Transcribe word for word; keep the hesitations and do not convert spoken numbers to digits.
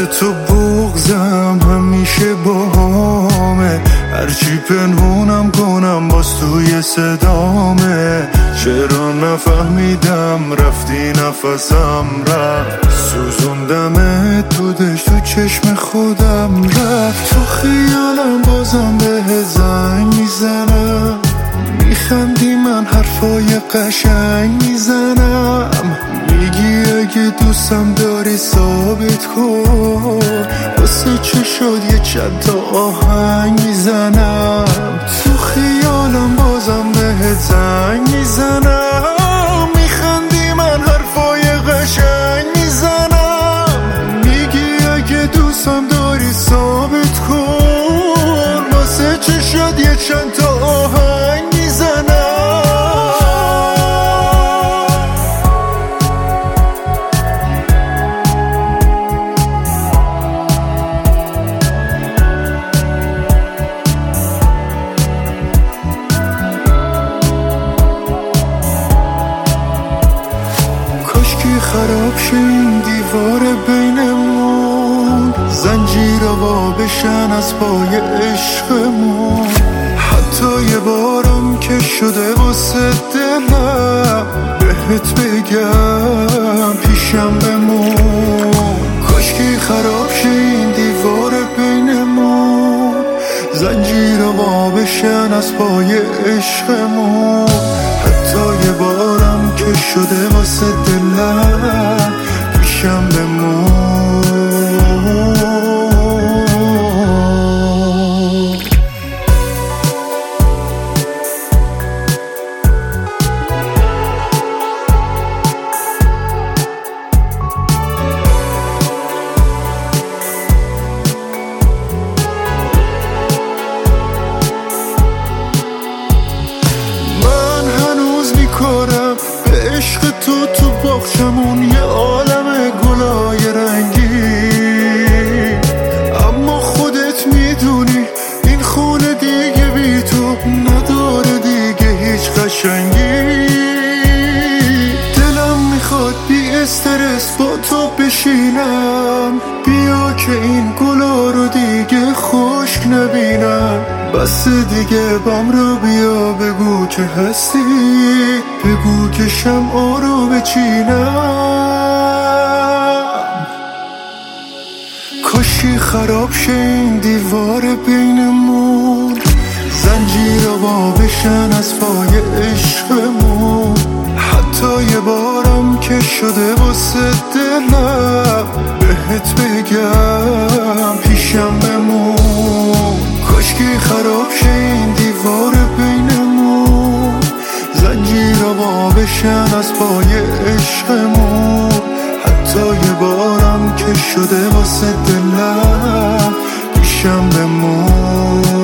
واسه تو بغزم همیشه باهامه، هرچی پنهونم کنم باز توی صدامه. چرا نفهمیدم رفتی نفسم رفت، سوزوندم تو دشت تو چشم خودم رفت. تو خیالم بازم به زنگ میزنم، میخندی من حرفای قشنگ میزنم. میگی اگه دوستم داری ثابت کن، واسه چه شد یه چند تا آهنگ میزنم. تو خیالم بازم به زنگ میزنم، میخندی من حرفای قشنگ میزنم. میگی اگه دوستم داری ثابت کن، واسه چه شد یه چند تا آهنگ میزنم. کاشکی خراب شه این دیوار بینمون، زنجیرها بشن از پای عشقمون. حتی یه بارم که شده واسه دلم، بهت بگم پیشم بمون. کاشکی خراب شه این دیوار بینمون، زنجیرها بشن از پای عشقمون. حتی یه بارم که شده واسه دلم، پیشم بمون. کارم به عشق تو تو باغچمون یه عالم گلای رنگی، اما خودت میدونی این خونه دیگه بی تو نداره دیگه هیچ قشنگی. دلم میخواد بی استرس با تو بشینم، بیا که این گلا رو دیگه خشک نبینم. بس دیگه بام رو بیا بگو که هستی، بگو که شمعا رو بچینم. کاشی خراب شه این دیوار بینمون، زنجیرها بشن از پای عشقمون. حتی یه بارم که شده واسه دلم، بهت بگم پیشم بمون. کاشکی خراب شه این دیوار بینمون، زنجیرها بشن از پای عشقمون. حتی یه بارم که شده واسه دلم، پیشم بمون.